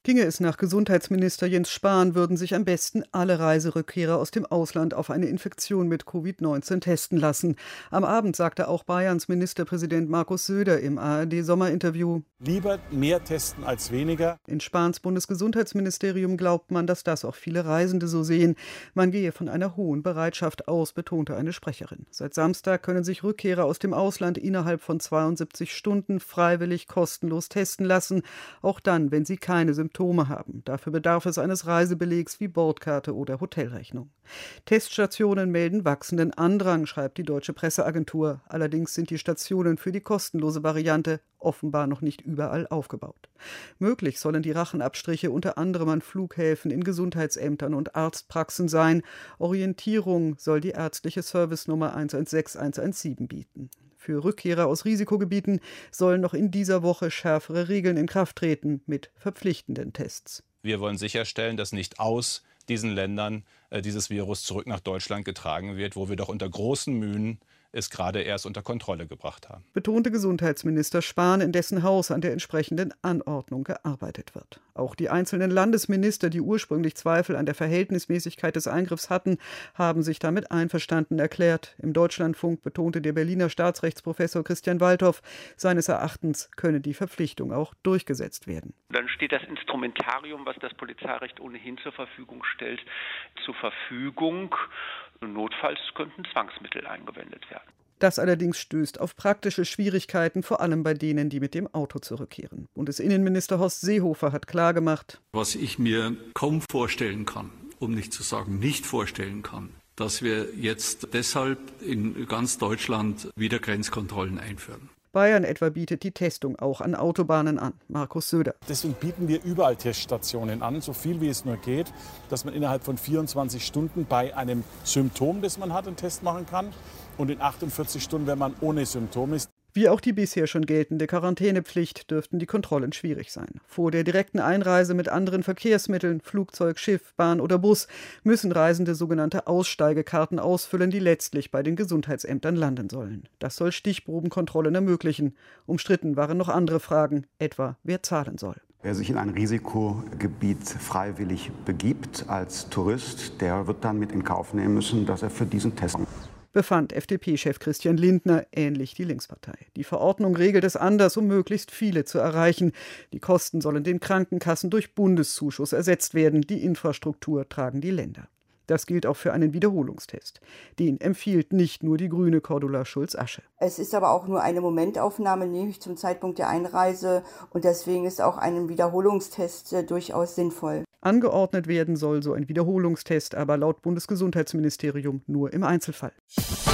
Ginge es nach Gesundheitsminister Jens Spahn, würden sich am besten alle Reiserückkehrer aus dem Ausland auf eine Infektion mit Covid-19 testen lassen. Am Abend sagte auch Bayerns Ministerpräsident Markus Söder im ARD-Sommerinterview: Lieber mehr testen als weniger. In Spahns Bundesgesundheitsministerium glaubt man, dass das auch viele Reisende so sehen. Man gehe von einer hohen Bereitschaft aus, betonte eine Sprecherin. Seit Samstag können sich Rückkehrer aus dem Ausland innerhalb von 72 Stunden freiwillig kostenlos testen lassen, auch dann, wenn sie keine Symptome haben. Dafür bedarf es eines Reisebelegs wie Bordkarte oder Hotelrechnung. Teststationen melden wachsenden Andrang, schreibt die Deutsche Presseagentur. Allerdings sind die Stationen für die kostenlose Variante offenbar noch nicht überall aufgebaut. Möglich sollen die Rachenabstriche unter anderem an Flughäfen, in Gesundheitsämtern und Arztpraxen sein. Orientierung soll die ärztliche Servicenummer 116 117 bieten. Für Rückkehrer aus Risikogebieten sollen noch in dieser Woche schärfere Regeln in Kraft treten mit verpflichtenden Tests. Wir wollen sicherstellen, dass nicht aus diesen Ländern dieses Virus zurück nach Deutschland getragen wird, wo wir doch unter großen Mühen es gerade erst unter Kontrolle gebracht haben. Betonte Gesundheitsminister Spahn, in dessen Haus an der entsprechenden Anordnung gearbeitet wird. Auch die einzelnen Landesminister, die ursprünglich Zweifel an der Verhältnismäßigkeit des Eingriffs hatten, haben sich damit einverstanden erklärt. Im Deutschlandfunk betonte der Berliner Staatsrechtsprofessor Christian Waldhoff, seines Erachtens könne die Verpflichtung auch durchgesetzt werden. Dann steht das Instrumentarium, was das Polizeirecht ohnehin zur Verfügung stellt, zur Verfügung. Notfalls könnten Zwangsmittel eingewendet werden. Das allerdings stößt auf praktische Schwierigkeiten, vor allem bei denen, die mit dem Auto zurückkehren. Bundesinnenminister Horst Seehofer hat klargemacht: Was ich mir kaum vorstellen kann, um nicht zu sagen nicht vorstellen kann, dass wir jetzt deshalb in ganz Deutschland wieder Grenzkontrollen einführen. Bayern etwa bietet die Testung auch an Autobahnen an. Markus Söder. Deswegen bieten wir überall Teststationen an, so viel wie es nur geht, dass man innerhalb von 24 Stunden bei einem Symptom, das man hat, einen Test machen kann und in 48 Stunden, wenn man ohne Symptom ist. Wie auch die bisher schon geltende Quarantänepflicht dürften die Kontrollen schwierig sein. Vor der direkten Einreise mit anderen Verkehrsmitteln, Flugzeug, Schiff, Bahn oder Bus, müssen Reisende sogenannte Aussteigekarten ausfüllen, die letztlich bei den Gesundheitsämtern landen sollen. Das soll Stichprobenkontrollen ermöglichen. Umstritten waren noch andere Fragen, etwa wer zahlen soll. Wer sich in ein Risikogebiet freiwillig begibt als Tourist, der wird dann mit in Kauf nehmen müssen, dass er für diesen Test befand FDP-Chef Christian Lindner, ähnlich die Linkspartei. Die Verordnung regelt es anders, um möglichst viele zu erreichen. Die Kosten sollen den Krankenkassen durch Bundeszuschuss ersetzt werden. Die Infrastruktur tragen die Länder. Das gilt auch für einen Wiederholungstest. Den empfiehlt nicht nur die Grüne Cordula Schulz-Asche. Es ist aber auch nur eine Momentaufnahme, nämlich zum Zeitpunkt der Einreise. Und deswegen ist auch ein Wiederholungstest durchaus sinnvoll. Angeordnet werden soll so ein Wiederholungstest, aber laut Bundesgesundheitsministerium nur im Einzelfall.